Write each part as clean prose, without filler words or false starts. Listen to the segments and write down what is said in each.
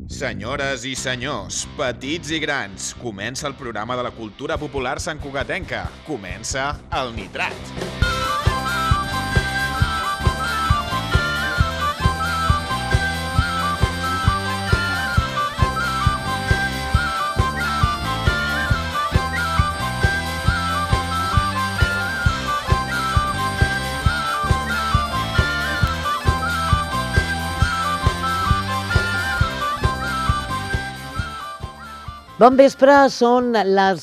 Senyores i senyors, petits i grans, comença el programa de la cultura popular santcugatenca. Comença el Nitrat. Bon vespre, són les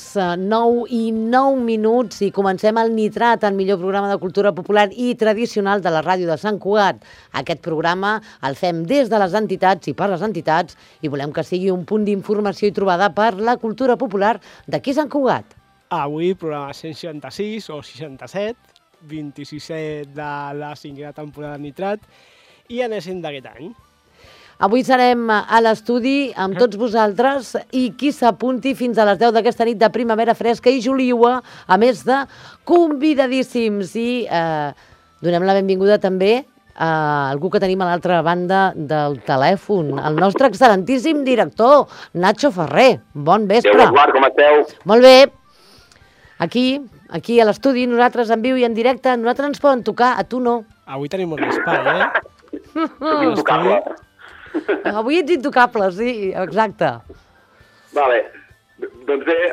9:09 i comencem el Nitrat, el millor programa de cultura popular i tradicional de la ràdio de Sant Cugat. Aquest programa el fem des de les entitats i per les entitats i volem que sigui un punt d'informació i trobada per la cultura popular d'aquí Sant Cugat. Avui programa 166 o 67, 26è de la 5a temporada de Nitrat i anéssim d'aquest any. Avui serem a l'estudi amb tots vosaltres i qui s'apunti fins a les 10 d'aquesta nit de primavera fresca i juliua, a més de convidadíssims. I donem la benvinguda també a algú que tenim a l'altra banda del telèfon, el nostre excel·lentíssim director, Nacho Ferrer. Bon vespre. Eduard, com esteu? Molt bé. Aquí a l'estudi, nosaltres en viu i en directe, nosaltres ens poden tocar, a tu no. Avui tenim un espai, Soc intocable. Avui ets intocable, sí, exacte. Vale. Doncs bé,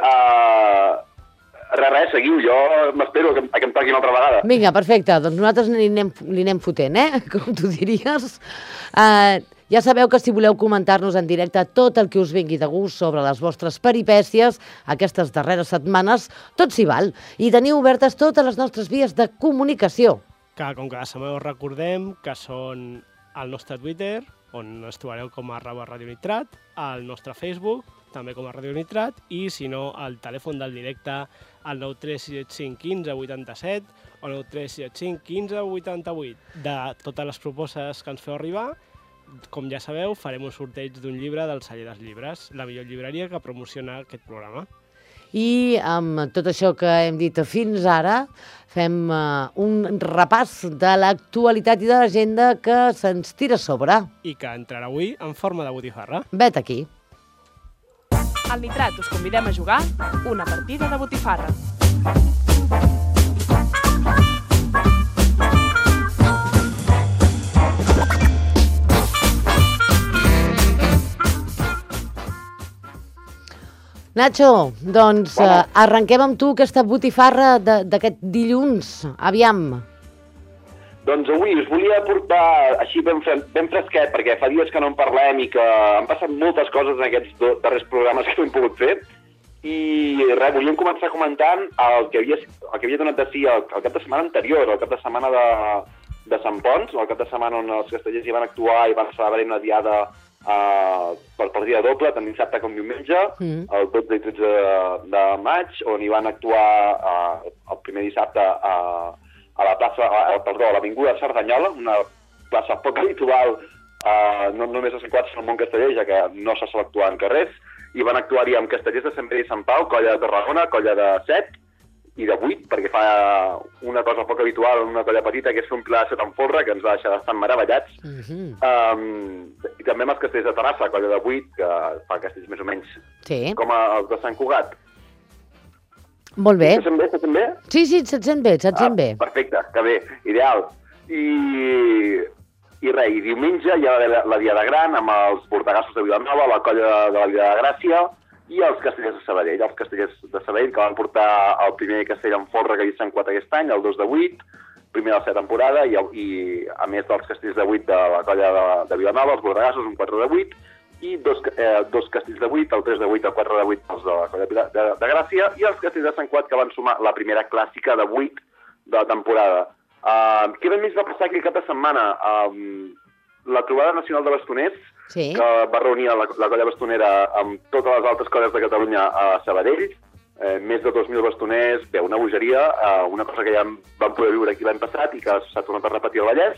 res, seguiu. Jo m'espero que em toqui una altra vegada. Vinga, perfecte. Doncs nosaltres li anem fotent, com tu diries. Ja sabeu que si voleu comentar-nos en directe tot el que us vingui de gust sobre les vostres peripècies aquestes darreres setmanes, tot s'hi val. I teniu obertes totes les nostres vies de comunicació. Que com cada setmana us recordem que són al nostre Twitter, on ens trobareu com a @radioniTrat, al nostre Facebook, també com a Radio Nitrat, i si no, al telèfon del directe al 93675 15 87 o 93675 15 88. De totes les propostes que ens feu arribar, com ja sabeu, farem un sorteig d'un llibre del Celler dels Llibres, la millor llibreria que promociona aquest programa. I amb tot això que hem dit fins ara, fem un repàs de l'actualitat i de l'agenda que se'ns tira a sobre. I que entrarà avui en forma de botifarra. Vet aquí. Al Nitrat us convidem a jugar una partida de botifarra. Nacho, doncs arrenquem amb tu aquesta botifarra d'aquest dilluns. Aviam. Doncs avui us volia portar així ben fresquet, perquè fa dies que no en parlem i que han passat moltes coses en aquests darrers programes que hem pogut fer. I res, volíem començar comentant el que havia donat de si el cap de setmana anterior, el cap de setmana de Sant Pons, el cap de setmana on els castellers hi van actuar i van celebrar una diada per partida doble, tant dissabte com diumenge, el 12 i 13 de maig, on hi van actuar el primer dissabte a l'Avinguda Cerdanyola, una plaça poc habitual, no només a Sant Cugat, sinó al món casteller, ja que no se sol actuar en carrers, i van actuar-hi amb castellers de Sant Pere i Sant Pau, colla de Tarragona, colla de 7 i de 8, perquè fa una cosa poc habitual en una colla petita, que és fer un pla de 7 en folre, que ens va deixar bastant meravellats. I també amb els castells de Terrassa, colla de 8, que fa castells més o menys com els de Sant Cugat. Molt bé. Se sent bé? Sí, se't sent bé, Perfecte, que bé, ideal. I res, i diumenge hi ha la Diada Gran amb els bordegassos de Vilanova, la colla de la Vila de Gràcia i els castellers de Sabadell. Els castellers de Sabadell que van portar el primer castell en folre que hi ha Sant Cugat aquest any, el 2 de 8, primer de la 7 temporada, i a més dels castells de 8 de la colla de Vilanova, els bordegassos, un 4 de 8, i dos castells de 8, el 3 de 8, el 4 de 8 els de la colla de Gràcia, i els castells de Sant Cugat que van sumar la primera clàssica de 8 de la temporada. Què més va passar aquell cap de setmana? La trobada nacional de bastoners, que va reunir la colla bastonera amb totes les altres colles de Catalunya a Sabadell, més de 2.000 bastoners, bé, una bogeria, una cosa que ja vam poder viure aquí l'any passat i que s'ha tornat a repetir al Vallès.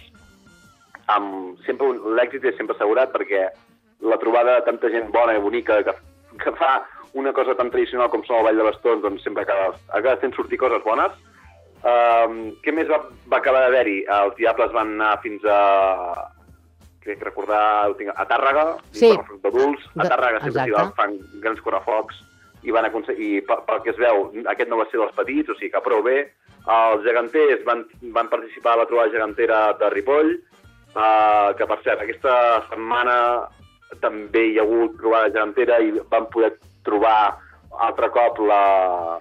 L'èxit és sempre assegurat perquè la trobada de tanta gent bona i bonica que fa una cosa tan tradicional com són el Ball de Bastons, doncs sempre acaba fent sortir coses bones. Què més va acabar d'haver-hi? Els Diables van anar fins a crec recordar, ho tinc a Tàrrega, Sí. d'adults, a Tàrrega sempre Exacte. s'hi fan grans correfocs i van aconseguir, pel que es veu, aquest no va ser dels petits, o sigui que prou bé. Els geganters van participar a la trobada gegantera de Ripoll, que per cert, aquesta setmana també hi ha hagut trobada gegantera i van poder trobar altre cop la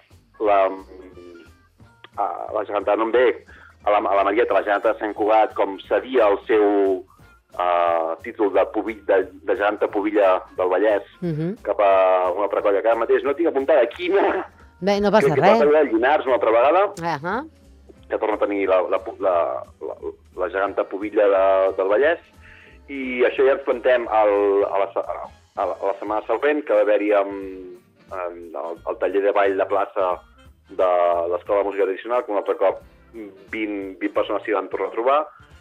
gegantada, no em ve, a la Marieta, la geganta de Sant Cugat, com seria el seu títol de geganta Pubilla del Vallès, cap a una altra colla que ara mateix no tinc apuntada quina. Bé, no passa Crec que res. passa de Llinars una altra vegada, que torna a tenir la geganta Pubilla del Vallès, i això ja ens plantem a la setmana següent, que va haver-hi el taller de ball de plaça de l'Escola de Música Tradicional, que un altre cop 20 persones s'hi van tornar a trobar.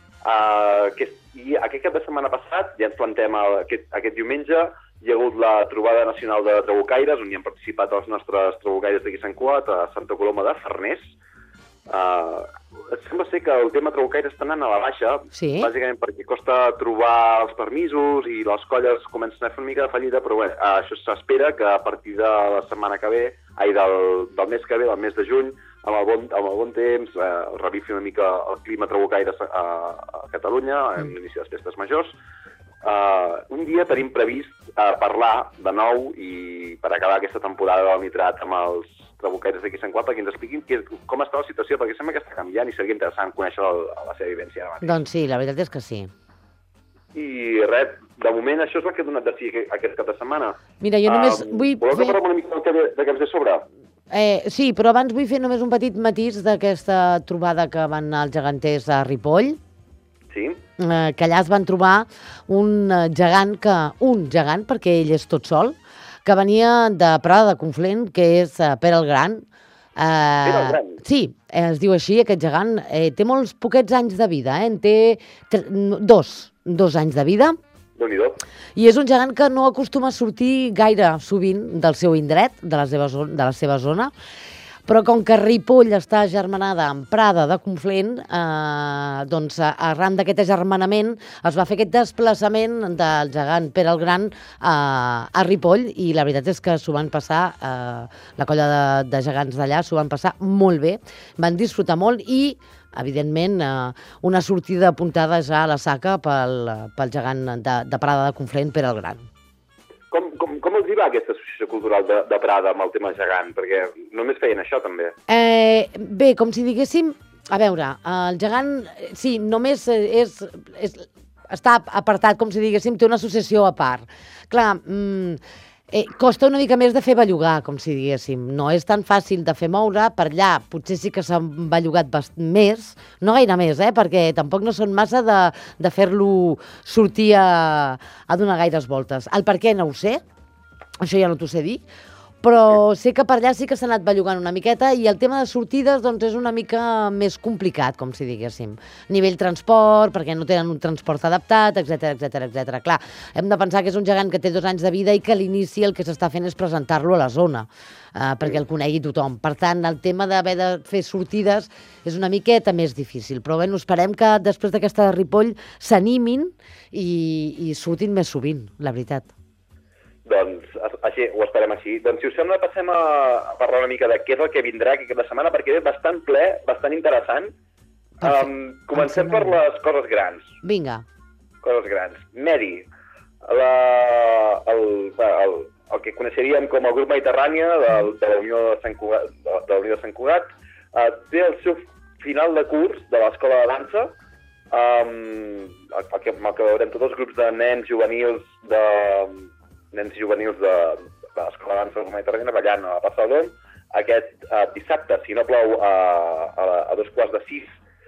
I aquest cap de setmana passat, ja ens plantem aquest diumenge, hi ha hagut la trobada nacional de trabucaires, on hi han participat els nostres trabucaires d'aquí a Sant Cugat, a Santa Coloma de Farners. Sembla ser que el tema trabucaire està anant a la baixa, bàsicament perquè costa trobar els permisos i les colles comencen a fer una mica de fallida, però bé, això s'espera que a partir de la setmana que ve, del mes que ve, del mes de juny, amb el bon temps, revifi una mica el clima trabucaire a Catalunya, en l'inici de les festes majors. Un dia tenim previst parlar de nou i per acabar aquesta temporada del Nitrat amb els trabucaires d'aquí a Sant Cugat perquè ens expliquin com està la situació, perquè sembla que està canviant i seria interessant conèixer la seva vivència ara mateix. Doncs sí, la veritat és que sí. I res, de moment això és el que he donat de si aquest cap de setmana. Mira, jo només vull Voleu que parlem una mica de què ens ve a sobre? Sí, però abans vull fer només un petit matís d'aquesta trobada que van anar els geganters a Ripoll. Sí. Que allà es van trobar un gegant, perquè ell és tot sol, que venia de Prada de Conflent, que és Pere el Gran. Pere el Gran? Sí, es diu així, aquest gegant. Té molts poquets anys de vida, en té dos anys de vida. Déu-n'hi-do. I és un gegant que no acostuma a sortir gaire sovint del seu indret, de la seva zona, però com que Ripoll està agermanada amb Prada de Conflent, doncs arran d'aquest agermanament es va fer aquest desplaçament del gegant Pere el Gran a Ripoll, i la veritat és que s'ho van passar, la colla de gegants d'allà s'ho van passar molt bé, van disfrutar molt i evidentment, una sortida apuntada ja a la saca pel gegant de Prada de Conflent, Pere el Gran. Com els hi va aquesta associació cultural de Prada amb el tema gegant? Perquè només feien això, també. Bé, com si diguéssim... A veure, el gegant, sí, només està apartat, com si diguéssim, té una associació a part. Clar, costa una mica més de fer bellugar, com si diguéssim. No és tan fàcil de fer moure, per allà potser sí que s'han bellugat més, no gaire més, perquè tampoc no són massa de fer-lo sortir a donar gaires voltes. El per què no ho sé, això ja no t'ho sé dir, però sé que per allà sí que s'ha anat bellugant una miqueta i el tema de sortides doncs, és una mica més complicat, com si diguéssim. Nivell transport, perquè no tenen un transport adaptat, etc. Clar, hem de pensar que és un gegant que té 2 anys de vida i que a l'inici el que s'està fent és presentar-lo a la zona, perquè el conegui tothom. Per tant, el tema d'haver de fer sortides és una miqueta més difícil, però bé, esperem que després d'aquesta de Ripoll s'animin i surtin més sovint, la veritat. Doncs així, ho esperem així. Doncs si us sembla passem a parlar una mica de què és el que vindrà aquesta setmana, perquè ve bastant ple, bastant interessant. Comencem per les coses grans. Vinga. Coses grans. Medi, el que coneixeríem com el grup Mediterrània de la Unió de Sant Cugat, té el seu final de curs de l'Escola de Dansa, el que veurem tots els grups de nens juvenils de l'Escola de Dansa Mediterrània ballant a la Plaça del Dom. Aquest dissabte, si no plou, a 5:15,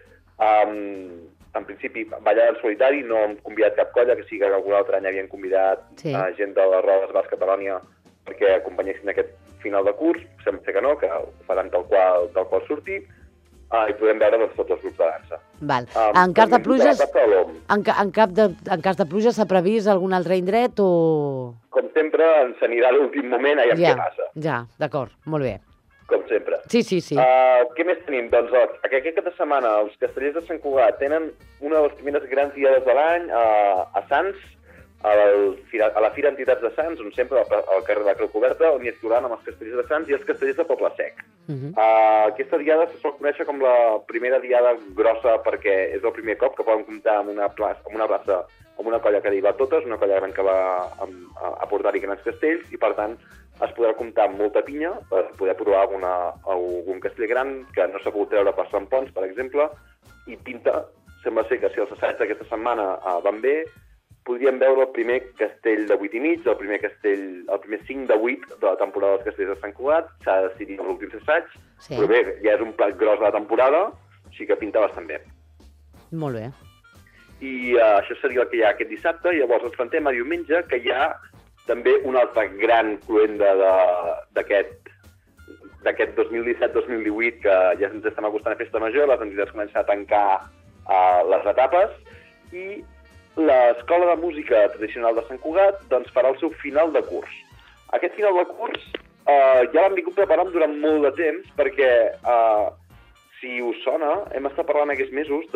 en principi ballada en solitari, no hem convidat cap colla, que sí que algun altre any havien convidat gent de les Rodes Basc Catalonia perquè acompanyessin aquest final de curs. Sembla que no, que ho faran tal qual surti, i podem veure tots els grups de dansa. Val. En cas de pluges, en cas de pluja s'ha previst algun altre indret o...? Com sempre, ens anirà a l'últim moment, a què passa. Ja, d'acord, molt bé. com sempre. Sí. Què més tenim? Doncs aquest cap de setmana els Castellers de Sant Cugat tenen una de les primeres grans diades de l'any a Sants, a la Fira Entitats de Sants, on sempre al carrer de la Creu Coberta, on hi actuaran amb els Castellers de Sants i els Castellers de Poble Sec. Aquesta diada se sol conèixer com la primera diada grossa perquè és el primer cop que poden comptar amb una plaça amb una colla que hi va a totes, una colla gran que va a portar-hi grans castells, i per tant es podrà comptar amb molta pinya per poder provar algun castell gran que no s'ha pogut treure per Sant Pons, per exemple, i pinta, sembla ser que si els assaigs d'aquesta setmana van bé, podríem veure el primer castell de 8,5, el primer 5 de 8 de la temporada dels Castells de Sant Cugat, s'ha de decidir els últims assaigs, però bé, ja és un plat gros de la temporada, així que pinta bastant bé. Molt bé. I això seria el que hi ha aquest dissabte, i llavors ens plantem a diumenge, que hi ha també una altra gran cloenda d'aquest 2017-2018, que ja ens estem acostant a Festa Major, les entitats comencen a tancar les etapes, i l'Escola de Música Tradicional de Sant Cugat doncs, farà el seu final de curs. Aquest final de curs ja l'hem vingut preparant durant molt de temps, perquè, si us sona, hem estat parlant aquests mesos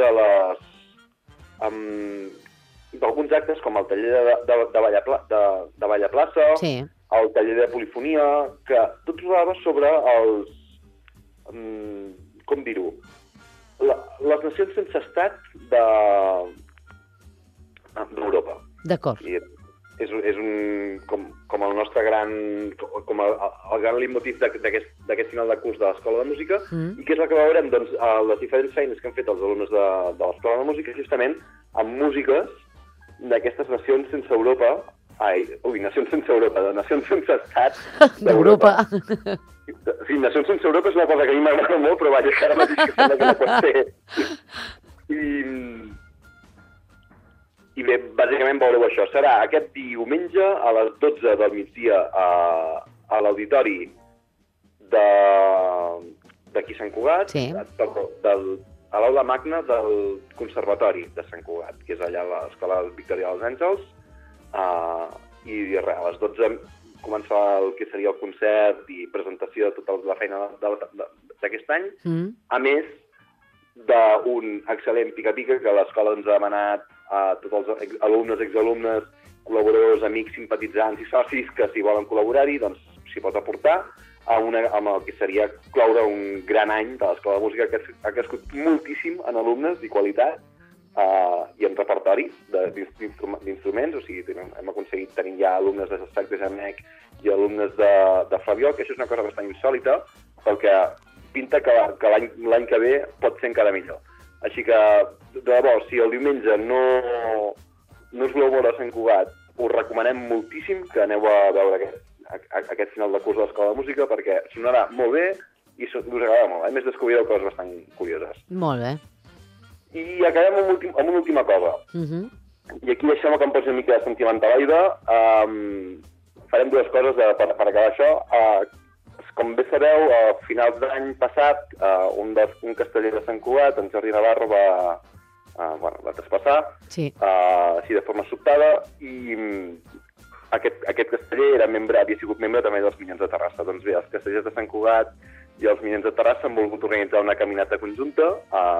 d'alguns actes com el taller de Ball a Plaça, el taller de polifonia, que tot rodava sobre els... com dir-ho? Les nacions sense estat d'Europa. D'acord. És com el nostre gran... com el gran leitmotiv d'aquest final de curs de l'Escola de Música, i que és el que veurem, doncs, les diferents feines que han fet els alumnes de l'Escola de Música, justament amb músiques d'aquestes nacions sense Europa, nacions sense Europa, de nacions sense estat d'Europa. Sí, nacions sense Europa és una cosa que a mi m'agrada molt, però vaja, que ara mateix que sembla que no pot ser. I bé, bàsicament veureu això. Serà aquest diumenge a les 12 del migdia a l'auditori d'aquí Sant Cugat, a l'aula magna del Conservatori de Sant Cugat, que és allà a l'Escola Victòria dels Àngels, i res, a les 12 començarà el que seria el concert i presentació de tota la feina d'aquest any, a més d'un excel·lent pica-pica que l'escola ens ha demanat a tots els alumnes, exalumnes, col·laboradors, amics, simpatitzants i socis que si volen col·laborar-hi, doncs s'hi pot aportar amb el que seria cloure un gran any de l'Escola de Música que ha crescut moltíssim en alumnes i qualitat i en repertori d'instruments, o sigui, hem aconseguit tenir ja alumnes de Sac de Jamec i alumnes de Flabiol, que això és una cosa bastant insòlita, perquè pinta que l'any que ve pot ser encara millor. Així que, de debò, si el diumenge no us voleu veure a Sant Cugat, us recomanem moltíssim que aneu a veure aquest final de curs de l'Escola de Música, perquè sonarà molt bé i us agradarà molt. A més, descobrireu coses bastant curioses. Molt bé. I acabem amb una última cosa. I aquí deixem que em posi una mica de sentimentaloide. Farem dues coses per acabar això. Com bé sabeu, a finals d'any passat, un casteller de Sant Cugat, en Jordi Navarro, va traspassar, així de forma sobtada, i aquest casteller havia sigut membre també dels Minyons de Terrassa. Doncs bé, els castellers de Sant Cugat i els Minyons de Terrassa han volgut organitzar una caminata conjunta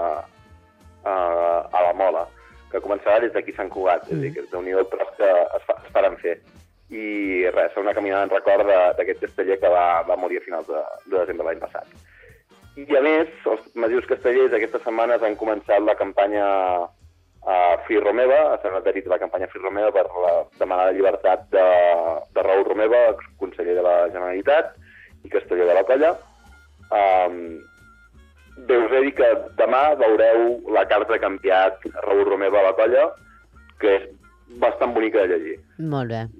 a la Mola, que començarà des d'aquí Sant Cugat, és a dir, que és la unió del tros que es faran fer. I res, serà una caminada en record d'aquest casteller que va morir a finals de desembre l'any passat. I a més, els Masius Castellers aquestes setmanes han començat la campanya Free Romeva, s'han adherit a la campanya Free Romeva per demanar la llibertat de Raül Romeva, conseller de la Generalitat i casteller de la colla. Bé, us he dit que demà veureu la carta que ha enviat Raül Romeva a la colla, que és bastant bonica de llegir. Molt bé.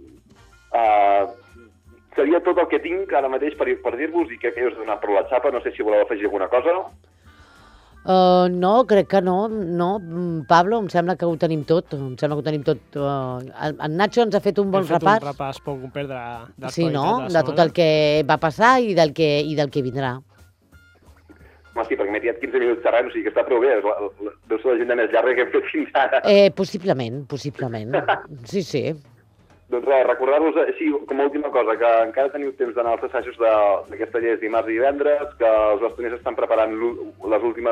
Seria tot el que tinc ara mateix per dir-vos, i crec que us he donat prou la xapa. No sé si voleu afegir alguna cosa. No, crec que no. Pablo, em sembla que ho tenim tot. En Nacho ens ha fet un bon repàs. Un repàs poc perdre sí, no? De tot el que va passar i del que vindrà. Home, sí, perquè m'he tirat 15 minuts xerrant, o sigui que està prou bé. Deu ser l'agenda més llarga que hem fet fins ara. Possiblement. Sí. Doncs res, recordar-vos, així, com a última cosa, que encara teniu temps d'anar als assajos d'aquesta llei dimarts i divendres, que els bastoners estan preparant els últims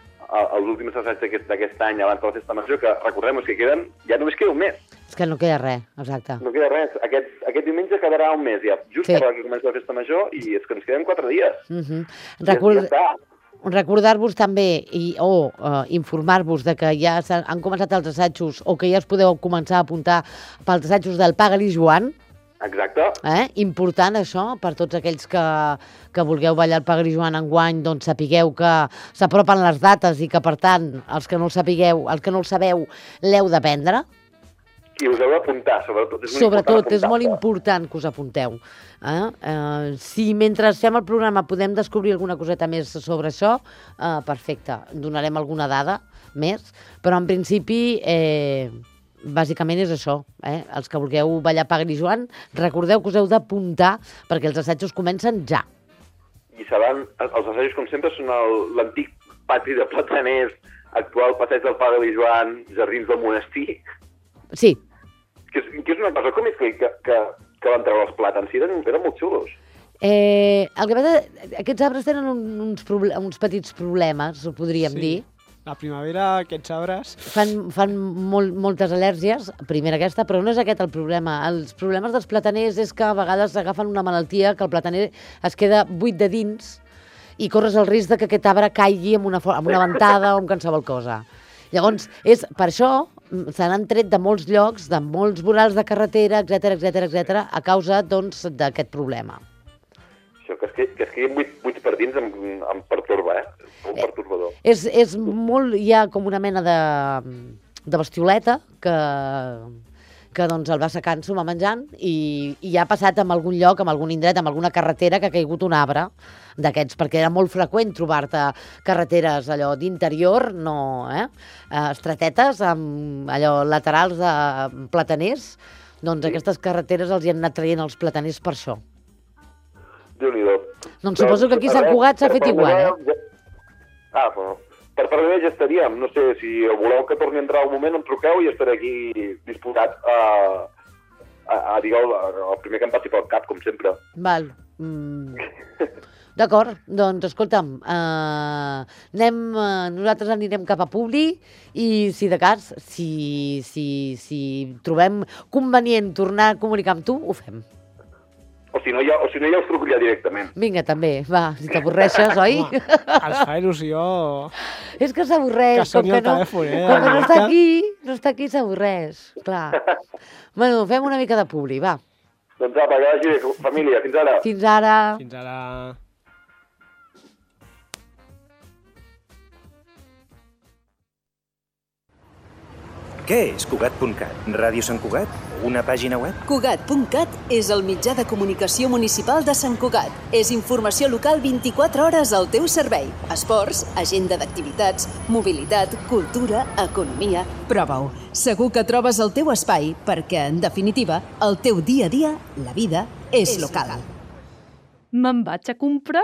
assajos d'aquest any abans de la festa major, que recordem-vos que ja només queda un mes. És que no queda res, exacte. No queda res. Aquest diumenge quedarà un mes ja, just per que comenci la festa major, i és que ens queden 4 dies. Ja està. Recordar-vos també o informar-vos de que ja han començat els assajos o que ja us podeu començar a apuntar pels assajos del Paga-li Joan. Exacte. Important això, per tots aquells que vulgueu ballar el Paga-li Joan enguany, doncs sapigueu que s'apropen les dates i que, per tant, els que no el sabeu, l'heu d'aprendre. I us heu d'apuntar, sobretot. Sobretot, és molt important que us apunteu. Si mentre fem el programa podem descobrir alguna coseta més sobre això, perfecte, donarem alguna dada més, però en principi, bàsicament és això. Els que vulgueu ballar Paga-li Joan, recordeu que us heu d'apuntar perquè els assajos comencen ja. I seran, els assajos, com sempre, són l'antic pati de Plataners, actual passeig del Paga-li Joan, Jardins del Monestir. Sí. Que és una cosa, com és que van treure els plàtans? Eren molt xulos. El que passa, aquests arbres tenen uns petits problemes, ho podríem dir. La primavera, aquests arbres... Fan moltes al·lèrgies, primera aquesta, però no és aquest el problema. Els problemes dels plataners és que a vegades agafen una malaltia, que el plataner es queda buit de dins i corres el risc de que aquest arbre caigui amb una ventada o amb qualsevol cosa. Llavors, per això se n'han tret de molts llocs, de molts vorals de carretera, etc a causa, doncs, d'aquest problema. Això, que es quedin buits per dins em pertorba, molt pertorbador. És molt, hi ha com una mena de bestioleta que doncs el va secant, s'ho va menjant i ha passat en algun lloc, en algun indret, en alguna carretera que ha caigut un arbre d'aquests, perquè era molt freqüent trobar-te carreteres allò d'interior, estretetes, amb allò laterals de plataners, doncs aquestes carreteres els hi han anat traient els plataners per això. Déu-n'hi-do. Doncs suposo que aquí a Sant Cugat s'ha fet igual, Bueno, per part meva ja estaríem. No sé, si voleu que torni a entrar un moment, em truqueu i estaré aquí disposat a dir el primer que em passi pel cap, com sempre. Val. D'acord, doncs escolta'm, nosaltres anirem cap a Publi i si de cas, si trobem convenient tornar a comunicar amb tu, ho fem. O si no, ja us truco ja directament. Vinga, també, va, si t'avorreixes, oi? Els fa il·lusió... És que s'avorreix. Que soni el telèfon, Com que no està aquí, s'avorreix, clar. Bueno, fem una mica de Publi, va. Doncs apa, que vagi bé, família, fins ara. Fins ara. Fins ara... Què és Cugat.cat? Ràdio Sant Cugat? Una pàgina web? Cugat.cat és el mitjà de comunicació municipal de Sant Cugat. És informació local 24 hores al teu servei. Esports, agenda d'activitats, mobilitat, cultura, economia... Prova-ho. Segur que trobes el teu espai perquè, en definitiva, el teu dia a dia, la vida, és local. Me'n vaig a comprar!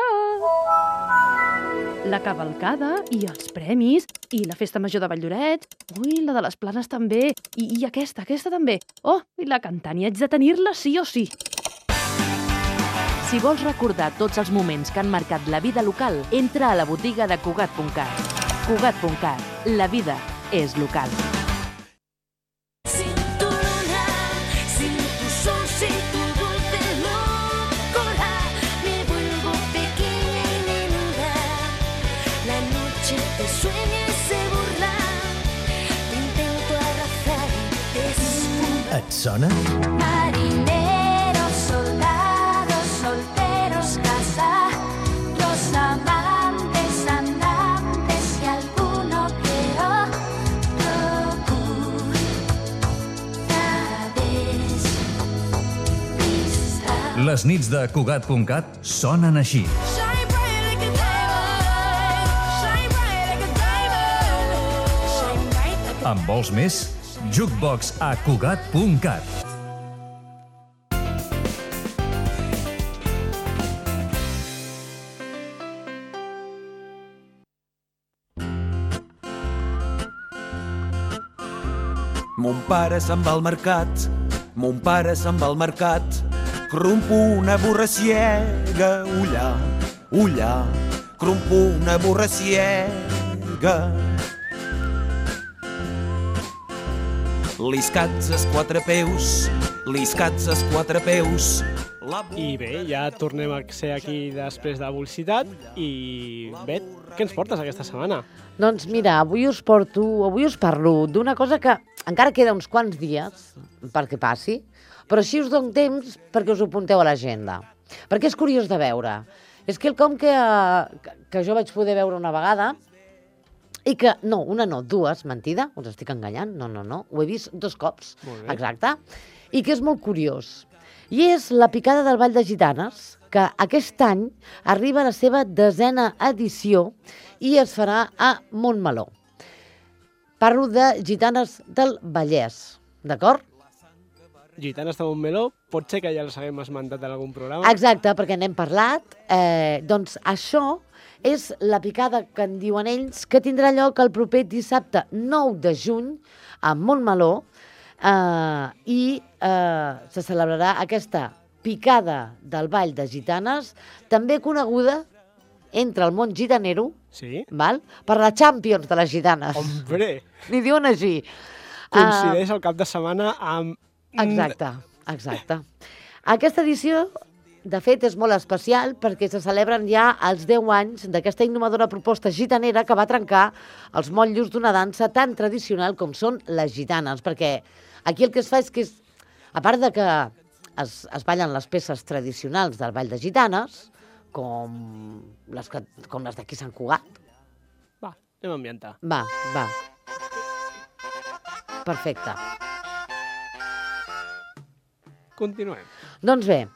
La cavalcada i els premis i la festa major de Valldorets. Ui, la de les Planes també. I aquesta també. Oh, i la cantant i haig de tenir-la sí o sí. Si vols recordar tots els moments que han marcat la vida local, entra a la botiga de Cugat.cat. Cugat.cat. La vida és local. Et sona? Marineros, soldados, solteros, casados, amantes, andantes y alguno que otro despistar. Les nits de Cugat.cat sonen així. En vols més? Jukebox a Cugat.cat. Mon pare se'n va al mercat Mon pare se'n va al mercat, crumpo una burra ciega, ullà, ullà, crumpo una burra ciega. Liscats els quatre peus, liscats els quatre peus. I bé, ja tornem a ser aquí després de la publicitat i, Bet, què ens portes aquesta setmana? Doncs mira, avui us parlo d'una cosa que encara queda uns quants dies perquè passi, però així us dono temps perquè us ho apunteu a l'agenda. Perquè és curiós de veure. És quelcom que jo vaig poder veure una vegada i que, dues, mentida, us estic enganyant, no, ho he vist 2 cops, exacte, i que és molt curiós. I és la picada del Ball de Gitanes, que aquest any arriba a la seva 10a edició i es farà a Montmeló. Parlo de Gitanes del Vallès, d'acord? Gitanes de Montmeló, pot ser que ja els haguem esmentat en algun programa? Exacte, perquè n'hem parlat. Doncs això és la picada que en diuen ells, que tindrà lloc el proper dissabte 9 de juny a Montmeló, i se celebrarà aquesta picada del Ball de Gitanes, també coneguda entre el món gitanero, val? Per la Champions de les Gitanes. Hombre! N'hi diuen així. Coincideix el cap de setmana amb... Exacte. Aquesta edició, de fet, és molt especial perquè se celebren ja els 10 anys d'aquesta innovadora proposta gitanera que va trencar els motllos d'una dansa tan tradicional com són les gitanes, perquè aquí el que es fa és que, a part de que es ballen les peces tradicionals del Ball de Gitanes, com les d'aquí Sant Cugat. Va, anem a ambientar. Va. Perfecte. Continuem. Doncs bé,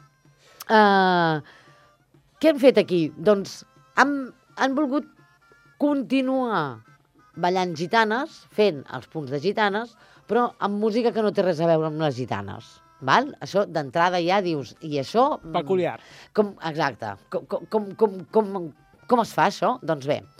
què hem fet aquí? Doncs han volgut continuar ballant gitanes, fent els punts de gitanes, però amb música que no té res a veure amb les gitanes. Val? Això d'entrada ja dius, i això... Peculiar. Exacte. Com es fa això? Doncs bé,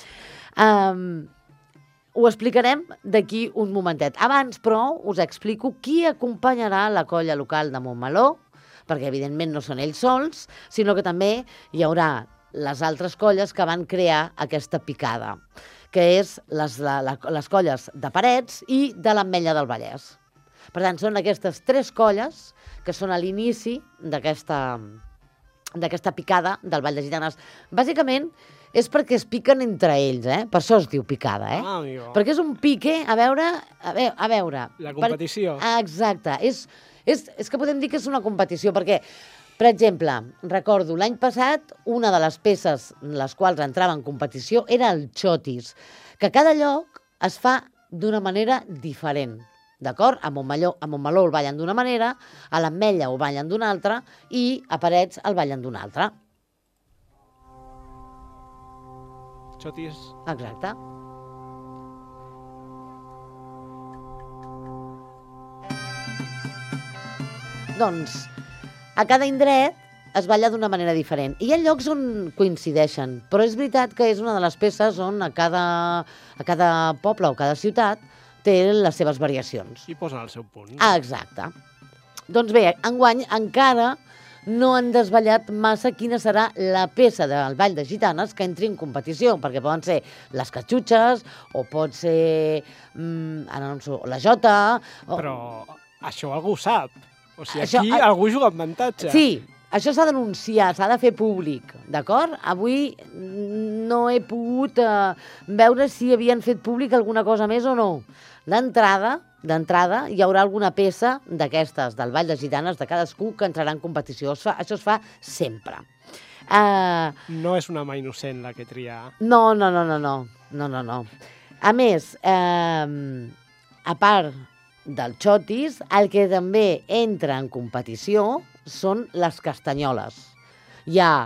ho explicarem d'aquí un momentet. Abans, però, us explico qui acompanyarà la colla local de Montmeló, perquè evidentment no són ells sols, sinó que també hi haurà les altres colles que van crear aquesta picada, que és les colles de Parets i de l'Ametlla del Vallès. Per tant, són aquestes 3 colles que són a l'inici d'aquesta picada del Ball de Gitanes. Bàsicament, és perquè es piquen entre ells, per això es diu picada, amigo. Perquè és un pique, a veure... La competició. Exacte, és que podem dir que és una competició, perquè, per exemple, recordo, l'any passat, una de les peces en les quals entrava en competició era el xotis, que a cada lloc es fa d'una manera diferent. D'acord? A Montmeló el ballen d'una manera, a l'Ametlla ho ballen d'una altra i a Parets el ballen d'una altra. Xotis. Exacte. Doncs a cada indret es balla d'una manera diferent. I hi ha llocs on coincideixen, però és veritat que és una de les peces on a cada poble o cada ciutat té les seves variacions. I posen el seu punt. Exacte. Doncs bé, enguany encara no han desvetllat massa quina serà la peça del Ball de Gitanes que entri en competició, perquè poden ser les catxutxes, o pot ser la jota... Però això algú ho sap. O sigui, aquí algú juga amb avantatge. Sí, això s'ha d'anunciar, s'ha de fer públic, d'acord? Avui no he pogut veure si havien fet públic alguna cosa més o no. D'entrada, hi haurà alguna peça d'aquestes, del Ball de Gitanes, de cadascú, que entrarà en competició. Això es fa sempre. No és una mà innocent la que tria. No. A més, a part del xotis, el que també entra en competició són les castanyoles. Hi ha,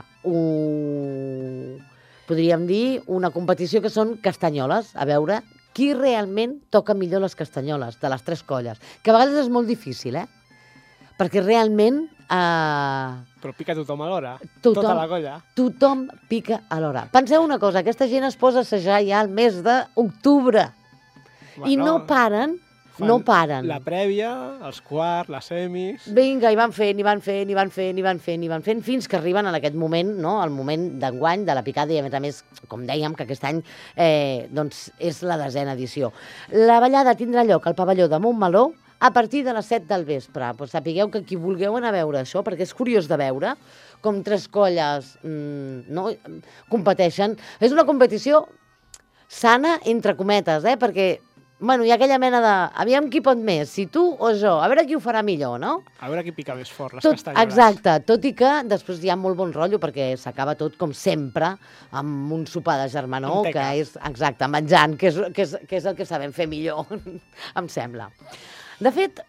podríem dir, una competició que són castanyoles, a veure qui realment toca millor les castanyoles de les 3 colles, que a vegades és molt difícil, perquè realment... Però pica tothom alhora, tota la colla. Tothom pica alhora. Penseu una cosa, aquesta gent es posa a assajar ja al mes d'octubre i no paren No paren. La prèvia, els quarts, les semis... Vinga, i van fent, fins que arriben en aquest moment, no? El moment d'enguany de la picada, i a més, com dèiem, que aquest any doncs és la 10ª edició. La ballada tindrà lloc al pavelló de Montmeló a partir de les 7 del vespre. Pues sapigueu que qui vulgueu anar a veure això, perquè és curiós de veure com 3 colles competeixen. És una competició sana, entre cometes, perquè bueno, hi ha aquella mena de... Aviam qui pot més, si tu o jo. A veure qui ho farà millor, no? A veure qui pica més fort, les castanyoles. Exacte, tot i que després hi ha molt bon rotllo, perquè s'acaba tot, com sempre, amb un sopar de germanor, que és, exacte, menjant, que és el que sabem fer millor, em sembla. De fet,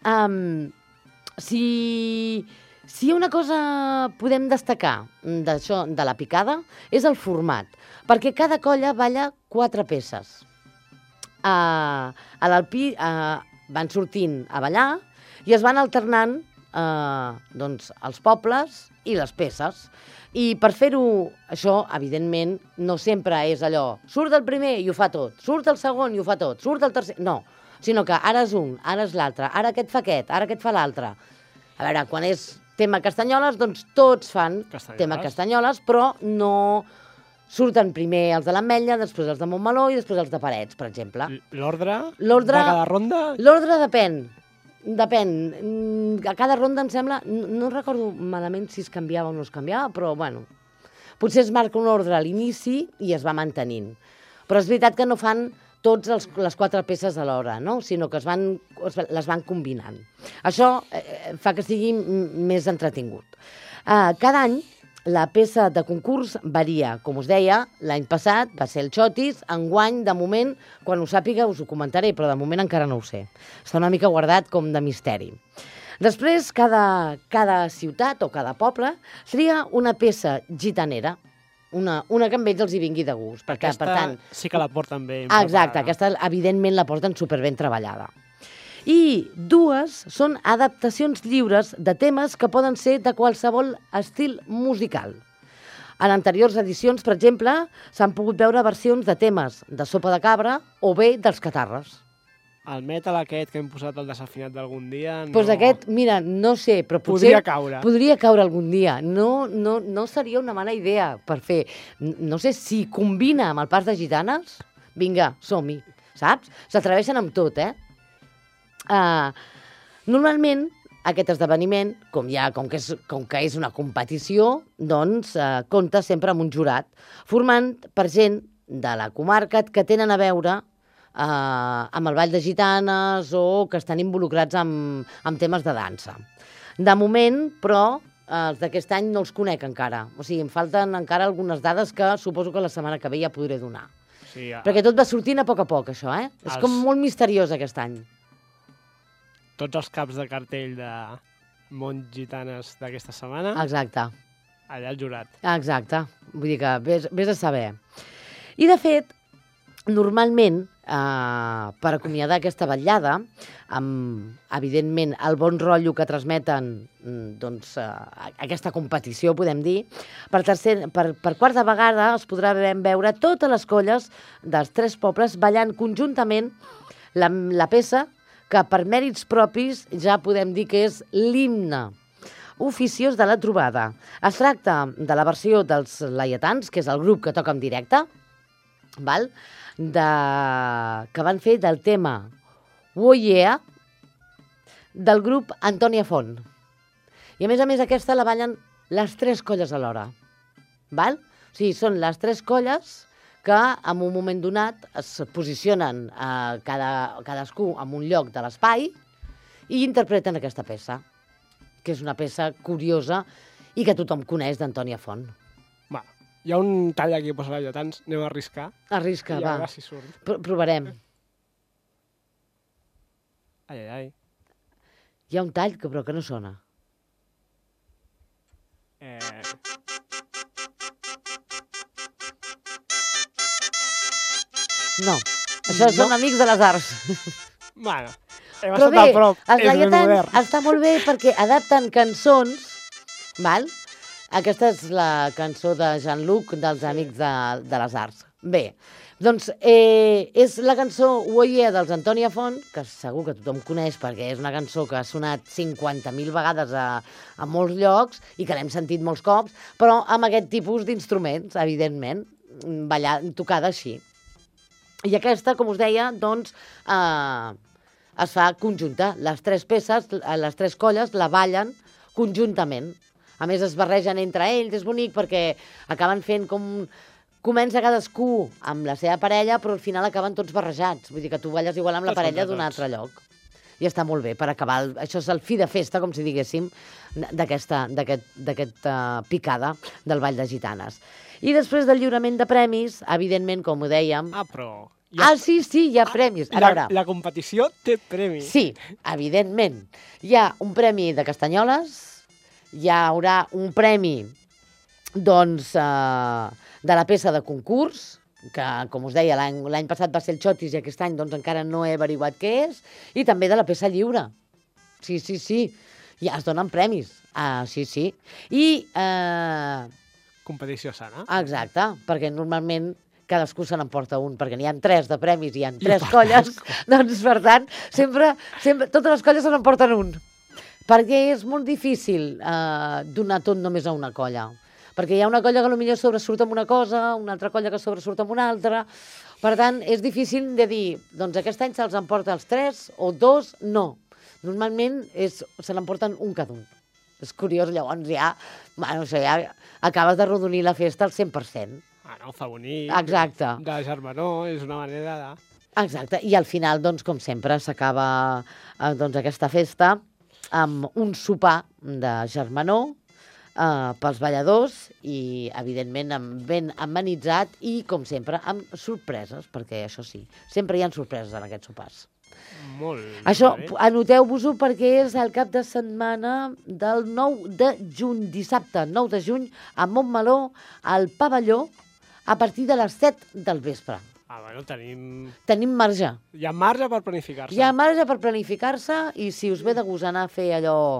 si una cosa podem destacar d'això, de la picada, és el format, perquè cada colla balla 4 peces. A l'Alpí van sortint a ballar i es van alternant doncs, els pobles i les peces. I per fer-ho, això, evidentment, no sempre és allò, surt el primer i ho fa tot, surt el segon i ho fa tot, surt el tercer... No, sinó que ara és un, ara és l'altre, ara aquest fa aquest, ara aquest fa l'altre. A veure, quan és tema castanyoles, doncs tots fan tema castanyoles, però no... Surten primer els de l'Ametlla, després els de Montmeló i després els de Parets, per exemple. L'ordre de cada ronda? L'ordre depèn. A cada ronda, em sembla... No recordo malament si es canviava o no es canviava, però, bueno, potser es marca un ordre a l'inici i es va mantenint. Però és veritat que no fan tots les 4 peces alhora, no? Sinó que les van combinant. Això fa que sigui més entretingut. Cada any, la peça de concurs varia. Com us deia, l'any passat va ser el Xotis, enguany, de moment, quan ho sàpiga us ho comentaré, però de moment encara no ho sé. Està una mica guardat com de misteri. Després, cada ciutat o cada poble tria una peça gitanera, una que amb ells els hi vingui de gust. Perquè, aquesta per tant, sí que la porten bé. Exacte, aquesta evidentment la porten superben treballada. I 2 són adaptacions lliures de temes que poden ser de qualsevol estil musical. En anteriors edicions, per exemple, s'han pogut veure versions de temes de Sopa de Cabra o bé dels Catarres. El metal aquest que hem posat al desafinat d'algun dia... Doncs aquest, mira, no sé, però potser... Podria caure. Podria caure algun dia. No seria una mala idea per fer... No sé si combina amb el Pas de Gitanes. Vinga, som-hi, saps? S'atreveixen amb tot, Normalment, aquest esdeveniment, com que és una competició, doncs compta sempre amb un jurat, formant per gent de la comarca que tenen a veure amb el Ball de Gitanes o que estan involucrats amb temes de dansa. De moment, però, els d'aquest any no els conec encara. O sigui, em falten encara algunes dades que suposo que la setmana que ve ja podré donar. Sí, perquè tot va sortint a poc, això, És com molt misteriós aquest any. Tots els caps de cartell de Mont Gitanes d'aquesta setmana... Exacte. Allà el jurat. Exacte. Vull dir que vés a saber. I, de fet, normalment, per acomiadar aquesta vetllada, amb, evidentment, el bon rotllo que transmeten doncs, aquesta competició, podem dir, per quarta vegada es podrà veure totes les colles dels 3 pobles ballant conjuntament la peça que per mèrits propis ja podem dir que és l'himne oficiós de la trobada. Es tracta de la versió dels Laietans, que és el grup que toca en directe, que van fer del tema Oh Yeah del grup Antònia Font. I a més, aquesta la ballen les 3 colles alhora. O sigui, són les 3 colles que en un moment donat es posicionen cadascú en un lloc de l'espai i interpreten aquesta peça, que és una peça curiosa i que tothom coneix d'Antònia Font. Va, hi ha un tall aquí que posa Laietans, anem a arriscar. Arrisca, va. I a veure si surt. Provarem. Ai. Hi ha un tall però que no sona. No, això són amics de les arts. Bueno, però bé, els Laietans està molt bé perquè adapten cançons, Aquesta és la cançó de Jean-Luc dels Amics de les Arts. Bé, doncs és la cançó Oye dels Antònia Font, que segur que tothom coneix perquè és una cançó que ha sonat 50.000 vegades a molts llocs i que l'hem sentit molts cops, però amb aquest tipus d'instruments, evidentment, tocada així. I aquesta, com us deia, doncs, es fa conjunta. Les 3 peces, les 3 colles la ballen conjuntament. A més, es barregen entre ells, és bonic perquè acaben fent com... Comença cadascú amb la seva parella, però al final acaben tots barrejats. Vull dir que tu balles igual amb la parella d'un altre lloc. I està molt bé per acabar. Això és el fi de festa, com si diguéssim, d'aquesta picada del Ball de Gitanes. I després del lliurament de premis, evidentment, com ho dèiem... Però... sí, hi ha premis. La competició té premis. Sí, evidentment. Hi ha un premi de castanyoles, hi haurà un premi, doncs... de la peça de concurs, que, com us deia, l'any passat va ser el Xotis i aquest any doncs, encara no he averiguat què és, i també de la peça lliure. Sí, ja es donen premis. Sí. I... competició sana. Exacte, perquè normalment cadascú se n'emporta un, perquè n'hi ha 3 de premis i hi ha 3 colles, doncs, per tant, sempre totes les colles se n'emporten un. Perquè és molt difícil donar tot només a una colla. Perquè hi ha una colla que potser sobresurt amb una cosa, una altra colla que sobresurt amb una altra. Per tant, és difícil de dir, doncs aquest any se'ls emporta els 3 o 2, no. Normalment se n'emporten un cada un. És curiós, llavors ja acabes de rodonir la festa al 100%. Fa bonic. Exacte. De germanor, és una manera de... Exacte, i al final, doncs, com sempre, s'acaba aquesta festa amb un sopar de germanor, pels balladors i, evidentment, ben amenitzat i, com sempre, amb sorpreses, perquè això sí, sempre hi ha sorpreses en aquests sopars. Això, anoteu-vos-ho perquè és el cap de setmana del 9 de juny, dissabte 9 de juny, a Montmeló, al pavelló, a partir de les 7 del vespre. Tenim marge. Hi ha marge per planificar-se. Hi ha marge per planificar-se i si us ve de gust anar a fer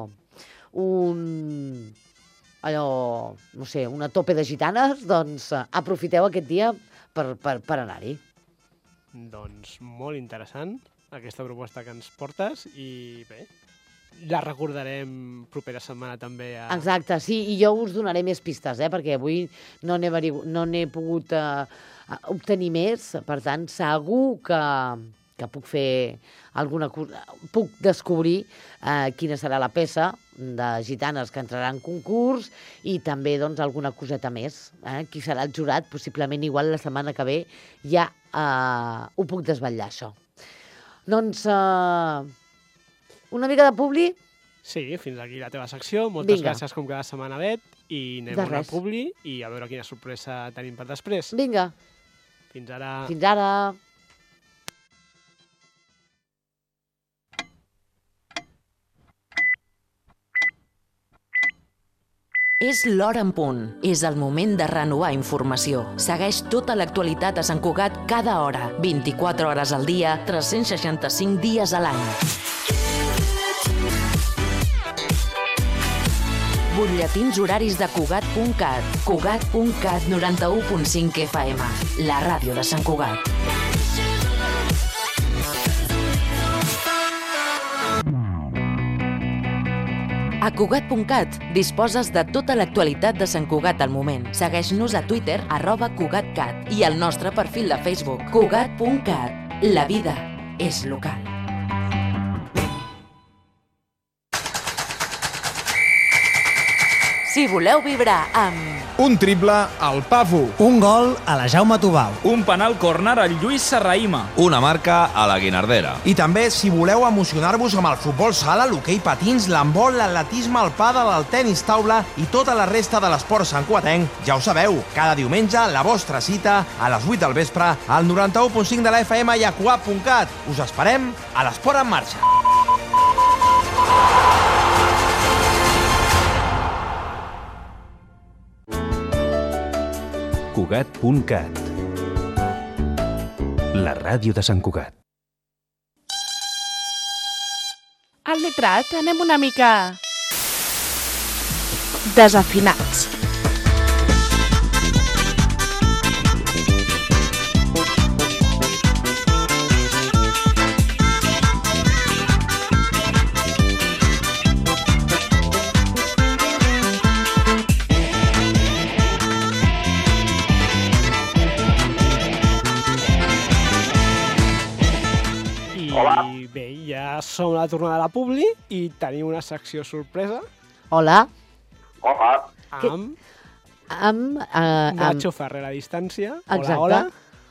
una tope de gitanes, doncs aprofiteu aquest dia per anar-hi. Doncs molt interessant aquesta proposta que ens portes i bé, la recordarem propera setmana també. Exacte, sí, i jo us donaré més pistes, perquè avui no n'he pogut obtenir més, per tant, segur que puc fer alguna cosa, puc descobrir quina serà la peça de gitanes que entrarà en concurs i també doncs, alguna coseta més. Qui serà el jurat? Possiblement igual la setmana que ve ja ho puc desvetllar, això. Doncs una mica de publi? Sí, fins aquí la teva secció. Moltes gràcies com cada setmana, Bet, i anem a una publi i a veure quina sorpresa tenim per després. Vinga. Fins ara. Fins ara. És l'hora en punt. És el moment de renovar informació. Segueix tota l'actualitat a Sant Cugat cada hora, 24 hores al dia, 365 dies a l'any. Butlletins horaris de Cugat.cat. Cugat.cat 91.5 FM. La ràdio de Sant Cugat. A Cugat.cat disposes de tota l'actualitat de Sant Cugat al moment. Segueix-nos a Twitter, @CugatCat, i al nostre perfil de Facebook, Cugat.cat. La vida és local. Si voleu vibrar amb... Un triple al Pafu. Un gol a la Jaume Tubau. Un penal córner al Lluís Serraïma. Una marca a la Guinardera. I també, si voleu emocionar-vos amb el futbol sala, l'hoquei patins, l'handbol, l'atletisme, el pàdel, el tenis taula i tota la resta de l'esport santcugatenc, ja ho sabeu, cada diumenge la vostra cita a les 8 del vespre al 91.5 de la FM i a Cugat.cat. Us esperem a l'Esport en Marxa. Cugat.cat. La ràdio de Sant Cugat. Al lletrat anem una mica desafinats. som la tornada de la Publi i tenim una secció sorpresa. Hola. Hola. Amb Nacho Ferrer a distància. Exacte. Hola.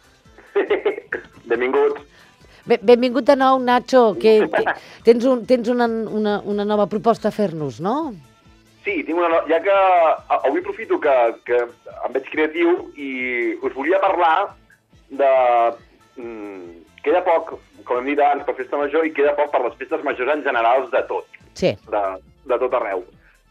Benvinguts. Benvingut de nou, Nacho, que tens una nova proposta a fer-nos, no? Sí, tinc ja que avui aprofito que em veig creatiu i us volia parlar de... Queda poc, com hem dit abans, per Festa Major i queda poc per les festes majors en generals de tot. Sí. De tot arreu.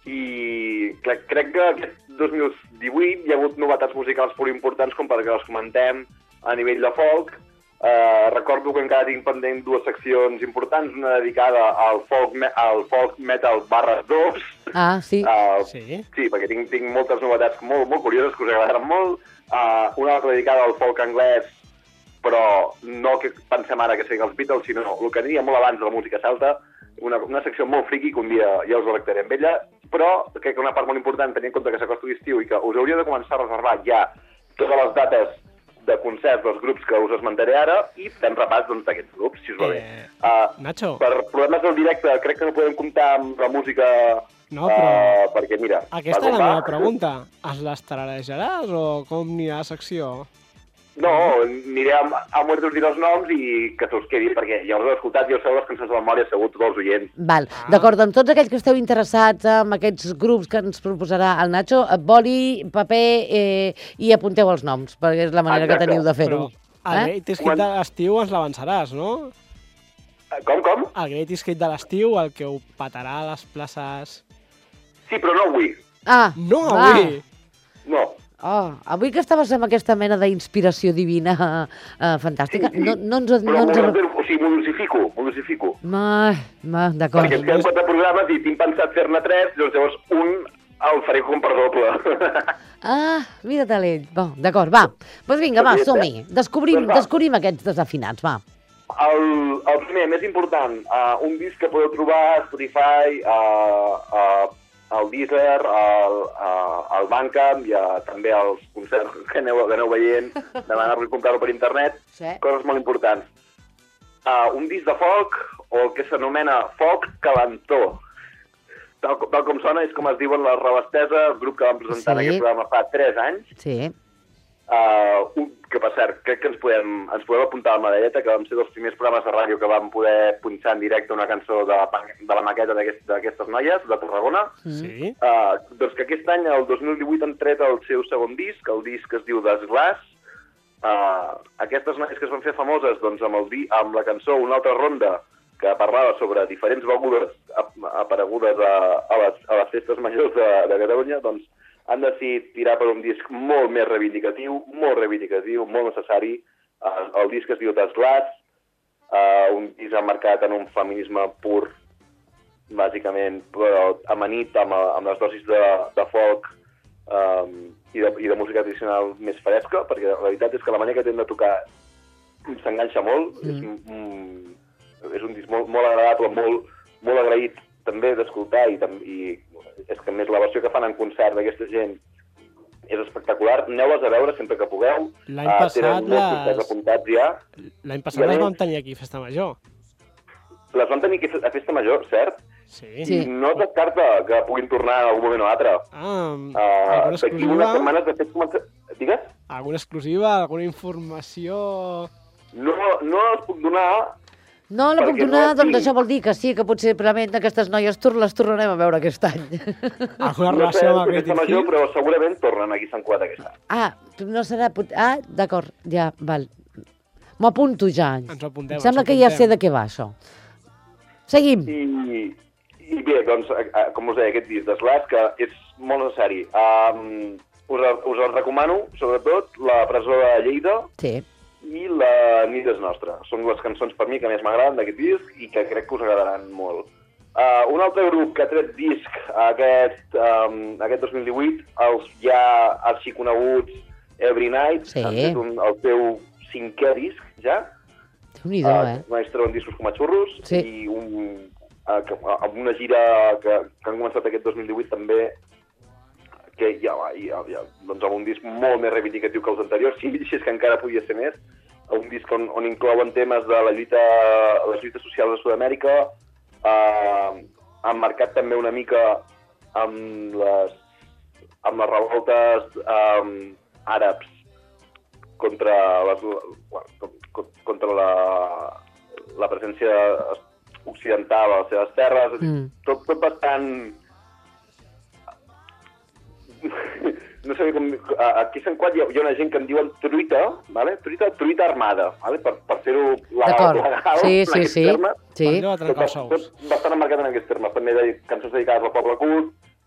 I crec que aquest 2018 hi ha hagut novetats musicals molt importants com perquè les comentem a nivell de folk. Recordo que encara tinc pendent dues seccions importants, una dedicada al folk metal /2. Ah, sí. Sí, perquè tinc moltes novetats molt curioses que us agradaran molt. Una altra dedicada al folk anglès, però no que pensem ara que siguin els Beatles, sinó el que diria molt abans de la música celta, una secció molt friqui que un dia ja us tractaré amb ella, però crec que una part molt important, tenint en compte que s'acosta l'estiu i que us hauria de començar a reservar ja totes les dates de concerts dels grups que us esmentaré ara i fem repàs d'aquests grups, si us va bé. Nacho. Per problemes del directe crec que no podem comptar amb la música perquè, mira... Aquesta és la meva pregunta. Es les tararejaràs o com anirà la secció? No, aniré a Muertos dir els noms i que se'ls quedi, perquè ja us heu escoltat, ja us sabeu les cançons de memòria, segur tots els oients. Val, d'acord, doncs tots aquells que esteu interessats en aquests grups que ens proposarà el Nacho, boli, paper i apunteu els noms, perquè és la manera que teniu de fer-ho. El Great Escape de l'estiu ens l'avançaràs, no? Com? El Great Escape de l'estiu, el que ho petarà a les places... Sí, però no avui. No avui? No. Avui que estaves amb aquesta mena d'inspiració divina fantàstica, no ens... O sigui, m'ho dosifico. D'acord. Perquè ens queden 4 programes i tinc pensat fer-ne 3, llavors un el faré com per doble. Mira talent. D'acord, va. Doncs vinga, va, som-hi. Descobrim aquests desafinats, va. El primer, més important, un disc que podeu trobar a Spotify, al Deezer, al Bandcamp i també als concerts que aneu veient, demanar-lo i comprar-lo per internet, coses molt importants. Un disc de folk, o el que s'anomena folk calentó. Tal com sona, és com es diuen les Rabastesa, el grup que vam presentar en aquest programa fa 3 anys. Sí. Que per cert, crec que ens podem apuntar a la medalleta, que vam ser dels primers programes de ràdio que vam poder punxar en directe una cançó de la maqueta d'aquestes noies, de Tarragona. Sí. Doncs que aquest any, el 2018, han tret el seu segon disc, el disc es diu Desglaç. Aquestes noies que es van fer famoses doncs, amb la cançó Una altra ronda, que parlava sobre diferents begudes aparegudes a les festes majors de Catalunya, doncs han decidit tirar per un disc molt més reivindicatiu, molt necessari. El disc es diu Desglaç, un disc emmarcat en un feminisme pur, bàsicament, però amanit amb les dosis de folk i de música tradicional més fresca, perquè la veritat és que la manera que tenen de tocar s'enganxa molt. És un disc molt agradable, molt agraït també d'escoltar i és que més la versió que fan en concert d'aquesta gent és espectacular. Aneu-les a veure sempre que pugueu. L'any passat les vam tenir aquí a Festa Major. Les vam tenir aquí a Festa Major, cert? Sí. No es descarta que puguin tornar en algun moment o altre. Alguna exclusiva? D'aquí unes setmanes, de fet, digues? Alguna exclusiva, alguna informació? No els puc donar. No la puc donar, doncs això vol dir que sí, que potser realment aquestes noies les tornarem a veure aquest any. Alguna relació amb el Festa Major, però segurament tornen aquí a Sant Cugat aquest any. No serà... d'acord, ja, val. M'ho apunto ja. Ens ho apuntem. Sembla que ja sé de què va, això. Seguim. I bé, doncs, com us deia, aquest disc d'Esglaç, que és molt necessari. Us el recomano, sobretot, La presó de Lleida. Sí. I La nit és nostra. Són les cançons per mi que més m'agraden d'aquest disc i que crec que us agradaran molt. Un altre grup que ha tret disc aquest 2018, els ja arxiconeguts Every Night, han fet el seu 5è disc, ja. Déu-n'hi-do, Només treuen discos com a xurros i amb una gira que han començat aquest 2018 també, que doncs amb un disc molt més reivindicatiu que els anteriors, si és que encara podia ser més, un disc on inclouen temes de les lluites socials de Sud-amèrica, emmarcat també una mica amb les revoltes àrabs contra la presència occidental a les seves terres, tot bastant... No sé com... Aquí a Sant Cugat hi ha una gent que en diuen truita, ¿vale? Truita armada, ¿vale? Per fer-ho legal, sí. Tot bastant emmarcat en aquests termes. També hi ha cançons dedicades al poble kurd,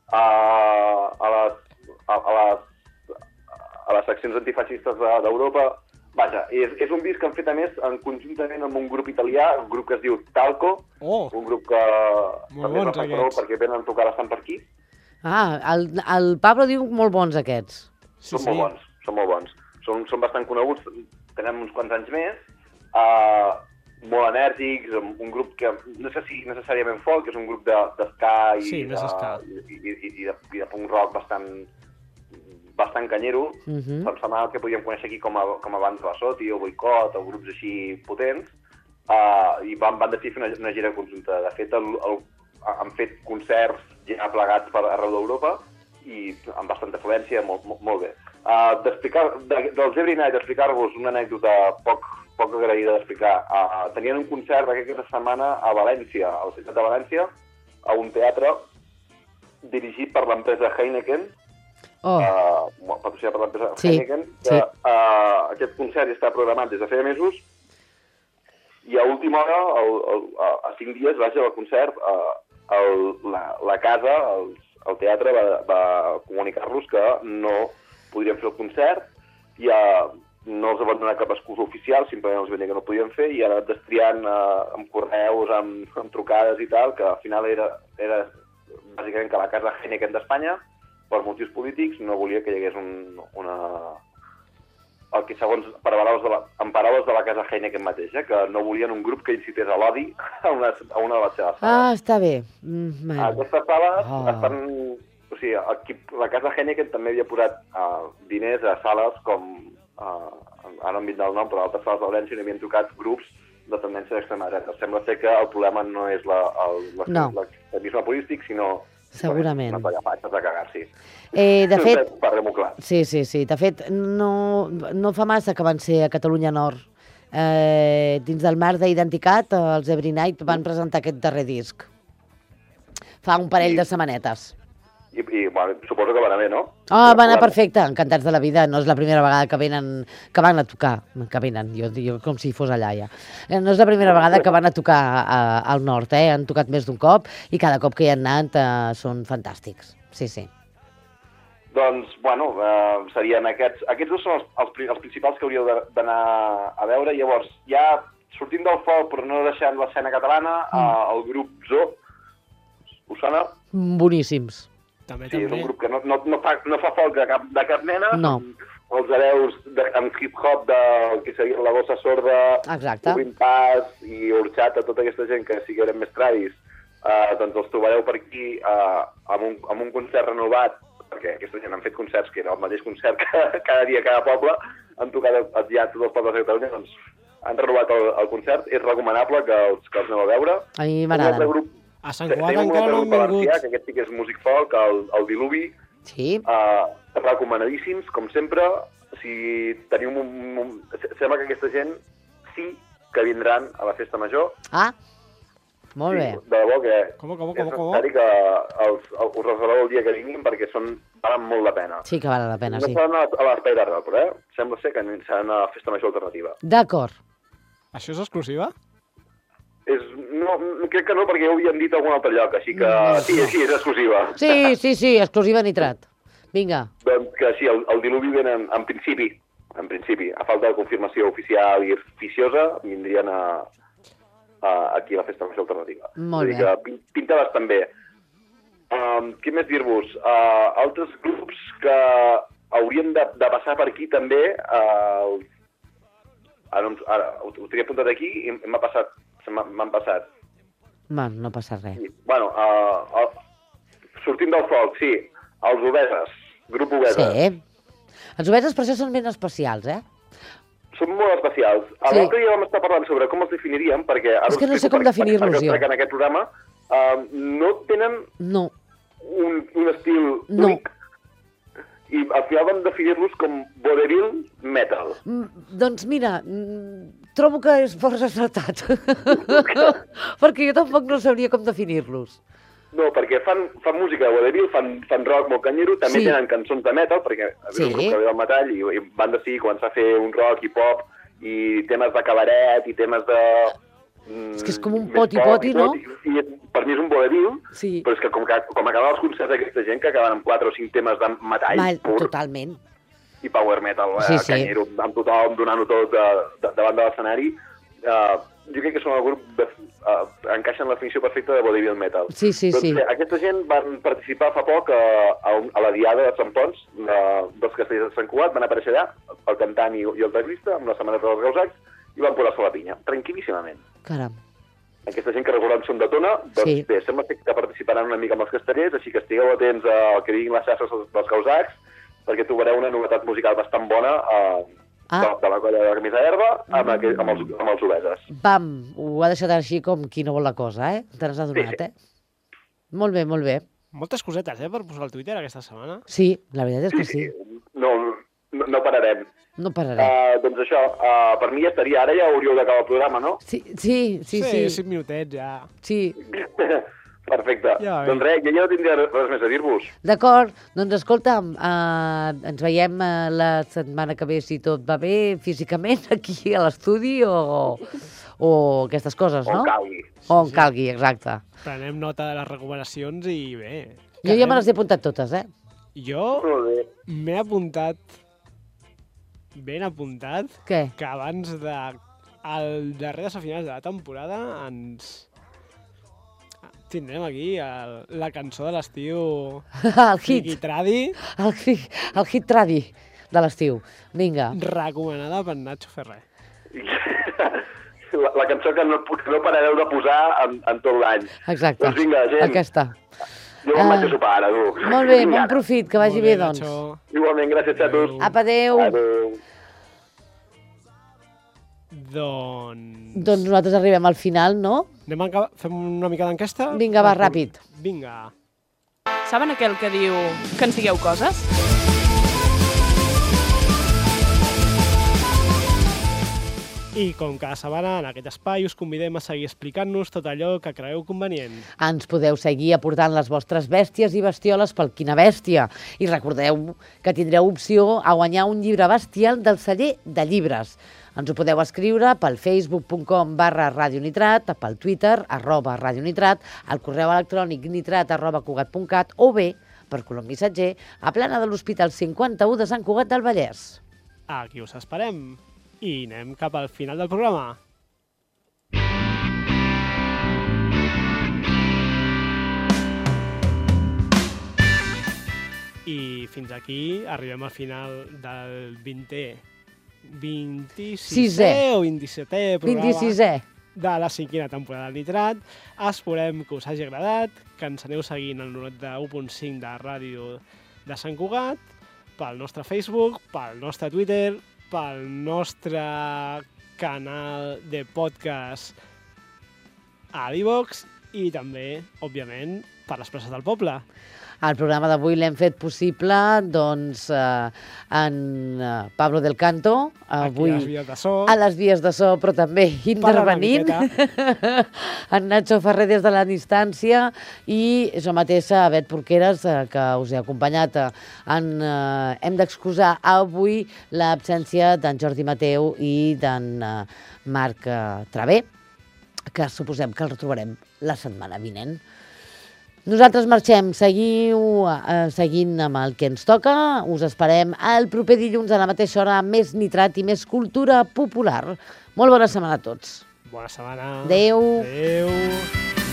a les seccions antifeixistes d'Europa. Vaja, és un disc que han fet, a més, conjuntament amb un grup italià, un grup que es diu Talco, un grup que també es fa prou perquè venen a tocar bastant per aquí. El Pablo diu molt bons aquests. Són molt bons. Són bastant coneguts, tenen uns quants anys més, molt enèrgics, un grup que no sé si necessàriament folk, és un grup d'esca i de punk rock bastant canyero. Em sembla que podríem conèixer aquí com a bands Basoti o Boicot o grups així potents, i van decidir fer una gira conjunta. De fet, han fet concerts ja plegats per arreu d'Europa i amb bastanta afluència, molt bé. Dels Every Night, explicar-vos una anècdota poc agraïda d'explicar. Tenien un concert aquesta setmana a València, a la ciutat de València, a un teatre dirigit per l'empresa Heineken, patrocinat per l'empresa Heineken, que aquest concert està programat des de feia mesos i a última hora, a 5 dies, vaja, al concert, la casa, el teatre, va comunicar-los que no podrien fer el concert i no els van donar cap excusa oficial, simplement els van dir que no podien fer i ara destriant amb correus, amb trucades i tal, que al final era bàsicament que la casa Heineken d'Espanya, per motius polítics, no volia que hi hagués el que segons, en paraules de la casa Heineken mateixa, que no volien un grup que incités a l'odi a una de les seves sales. Està bé. Aquestes sales estan... O sigui, la casa Heineken també havia posat diners a sales com... Ara no em vindrà el nom, però a altres sales de València n'havien tocat grups de tendència d'extrema dreta. Sembla ser que el problema no és l'extremisme polític, sinó... Segurament. No t'agafatges a cagar-s'hi. De fet... Parlem-ho clar. Sí. De fet, no fa massa que van ser a Catalunya Nord. Dins del marc d'Identicat, els Every Night van presentar aquest darrer disc. Fa un parell de setmanetes. I bueno, suposo que va anar bé, no? Va anar perfecte, encantats de la vida. No és la primera vegada que van a tocar. Que venen, jo com si fos allà ja. No és la primera vegada que van a tocar al nord, Han tocat més d'un cop i cada cop que hi han anat són fantàstics. Sí. Doncs, bueno, serien aquests. Aquests dos són els principals que hauríeu d'anar a veure. Llavors, ja sortint del folk, però no deixant l'escena catalana, el grup Zoo, us sona? Boníssims. Sí, és un grup que no fa folk de cap mena, els hereus amb hip-hop del que seria la Gossa Sorda, Ubin Paz i Orxata, tota aquesta gent que sí que eren més tradis, doncs els trobareu per aquí amb un concert renovat, perquè aquesta gent han fet concerts que era el mateix concert cada dia a cada poble, han tocat ja tots els pobles de Catalunya, doncs han renovat el concert, és recomanable que els aneu a veure. A mi m'agrada. A Sant Cugat encara no han vingut. Que aquest sí que és music folk, el Diluvi. Sí. Recomanadíssims, com sempre. Si teniu sembla que aquesta gent sí que vindran a la festa major. Molt bé. De debò que és necessari que us reserveu el dia que vinguin perquè valen molt la pena. Sí que valen la pena, sí. No seran a l'Espai d'Arrel, però sembla ser que seran a la festa major alternativa. D'acord. Això és exclusiva? No, crec que no, perquè ja ho havíem dit a algun altre lloc, així que sí, és exclusiva. Sí, exclusiva Nitrat. Vinga. Doncs que sí, el Diluvi ven en principi, a falta de confirmació oficial i oficiosa, vindrien aquí a la festa major alternativa. Molt bé. Que pinta bastant bé. Què més dir-vos? Altres grups que haurien de passar per aquí també, ara ho tenia apuntat aquí i m'han passat. No passa res. Bueno, sortint del folk, sí, els Obeses, grup Obeses. Sí. Els Obeses per això són ben especials, són molt especials. L'altre dia vam estar parlant sobre com els definiríem, perquè... És que no sé com definir-los, jo. En aquest programa no tenen un estil únic, i al final vam definir-los com vodevil metal. Doncs mira, trobo que és força acertat. Perquè jo tampoc no sabria com definir-los. No, perquè fan música de vodevil, fan rock molt canyero, també tenen cançons de metal, perquè havia un grup que ve del metall i van decidir començar a fer un rock i pop, i temes de cabaret, i temes de... És que és com un poti-poti, no? I per mi és un vodevil, però és que com acaben els concerts d'aquesta gent, que acaben amb 4 o 5 temes de metall pur. Totalment. I power metal, canyero, amb tothom donant-ho tot davant de l'escenari. Jo crec que són el grup encaixen la definició perfecta de vodevil metal. Sí. Aquesta gent van participar fa poc a la diada de Sant Pons dels Castellers de Sant Cugat, van aparèixer allà, el cantant i el teclista, amb la setmaneta dels Gausacs, i van posar-se la pinya, tranquil·líssimament. Caram. Aquesta gent que recordem són de Tona, doncs bé, sembla que participaran una mica amb els Castellers, així que estigueu atents al que diguin les xarxes dels Gausacs, perquè trobareu una novetat musical bastant bona de la colla de la camisa d'herba amb els obeses. Pam, ho ha deixat així com qui no vol la cosa, Te n'has adonat, Molt bé, molt bé. Moltes cosetes, per posar al Twitter aquesta setmana. Sí, la veritat és que sí. No pararem. No pararem. Doncs això, per mi ja estaria. Ara ja hauríeu d'acabar el programa, no? Sí. 5 minutets ja. Sí. Perfecte. Doncs res, jo ja no tindria res més a dir-vos. D'acord. Doncs escolta'm, ens veiem la setmana que ve, si tot va bé, físicament, aquí a l'estudi o aquestes coses, no? On calgui. On calgui, exacte. Prenem nota de les recomanacions i bé. Jo ja me les he apuntat totes, Jo m'he apuntat ben apuntat que abans al darrer de finals de la temporada tindrem aquí la cançó de l'estiu. El hit. Tradi. El hit tradi de l'estiu. Vinga. Recomanada per Nacho Ferrer. La cançó que no parareu de posar en tot l'any. Exacte. Doncs vinga, gent. Aquesta. Jo me'n vaig a sopar ara, tu. Molt bé, bon profit, que vagi bé, doncs. Igualment, gràcies, xatos. Apa, adéu. Adéu. Doncs nosaltres arribem al final, no? Fem una mica d'enquesta? Vinga, va, ràpid. Vinga. Saben aquell que diu que ens digueu coses? I com cada setmana en aquest espai us convidem a seguir explicant-nos tot allò que creieu convenient. Ens podeu seguir aportant les vostres bèsties i bestioles pel Quina Bèstia. I recordeu que tindreu opció a guanyar un llibre bestial del celler de llibres. Ens ho podeu escriure pel facebook.com/radionitrat, pel Twitter, @radionitrat, al correu electrònic nitrat@cugat.cat o bé, per colom missatger, a plana de l'Hospital 51 de Sant Cugat del Vallès. Aquí us esperem. I anem cap al final del programa. I fins aquí arribem al final del 26è o 27è programa 26è de la 5a temporada del Nitrat. Esperem que us hagi agradat, que ens aneu seguint el 91.5 de ràdio de Sant Cugat, pel nostre Facebook, pel nostre Twitter, pel nostre canal de podcast a iVox i també, òbviament, per les places del poble. El programa d'avui l'hem fet possible, doncs, en Pablo del Canto, avui a les vies de so, però també intervenint, en Nacho Ferrer des de la distància i jo mateixa, Bet Porqueres, que us he acompanyat. Hem d'excusar avui l'absència d'en Jordi Mateu i d'en Marc Travé, que suposem que el retrobarem la setmana vinent. Nosaltres marxem, seguiu seguint amb el que ens toca. Us esperem el proper dilluns a la mateixa hora amb més nitrat i més cultura popular. Molt bona setmana a tots. Bona setmana. Adéu. Adéu.